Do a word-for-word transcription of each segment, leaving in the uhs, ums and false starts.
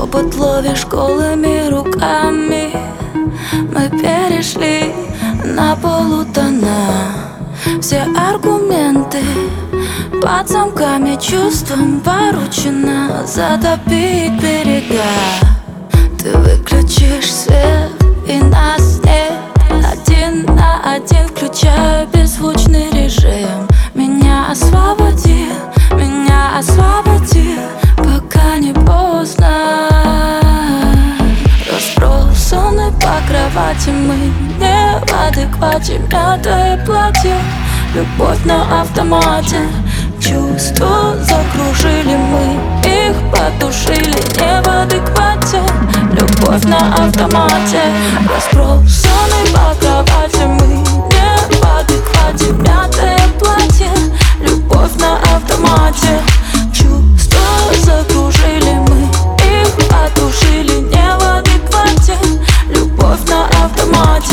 шепот ловишь голыми руками. Мы перешли на полутона. Все аргументы под замками, чувством поручено затопить берега. Ты выключишь свет, и нас нет. Один на один включаю беззвучный режим. Меня освободи, меня освободи, пока не поздно. Разбросаны по кровати, мы не в адеквате. Мятое платье, любовь на автомате. Чувства закружили, мы их потушили. Не в адеквате, любовь на автомате. Разбросаны по кровати, мы не в адеквате. Мятое платье, любовь на автомате. Чувства закружили, мы их потушили. Не в адеквате, любовь на автомате.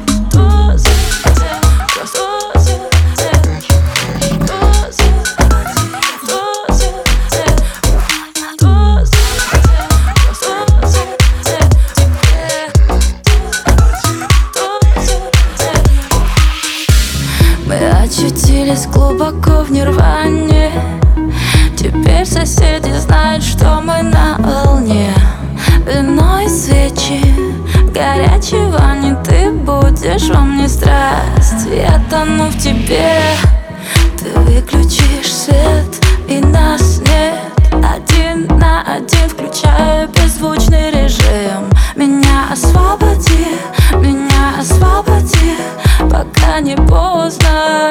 Очутились глубоко в нирване. Теперь соседи знают, что мы на волне. Вино и свечи, горячей ванне. Ты будешь во мне страсть, я тону в тебе. Ты выключишь свет, и нас нет. Один на один включаю беззвучный режим. Меня освободи, меня освободи, пока не поздно.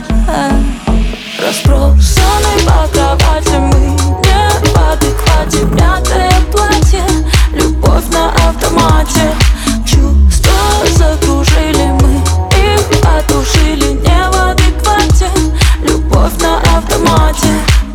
Разбросаны по кровати, мы не в адеквате. Мятое платье, любовь на автомате. Чувства закружили, мы их потушили. Не в адеквате, любовь на автомате.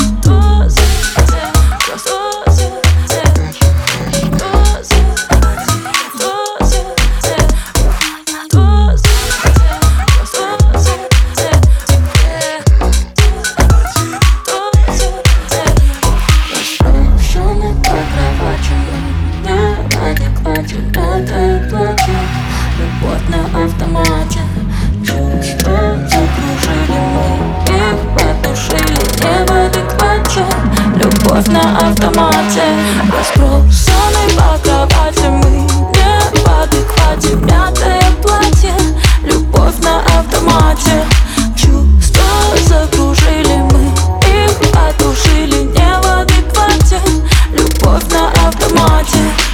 Мятое платье, любовь на автомате. Чувства закружили, мы их потушили. Не в адеквате, любовь на автомате. Разбросаны по кровати, мы не в адеквате. Мятое платье, любовь на автомате. Чувства закружили, мы их потушили. Не в адеквате, любовь на автомате.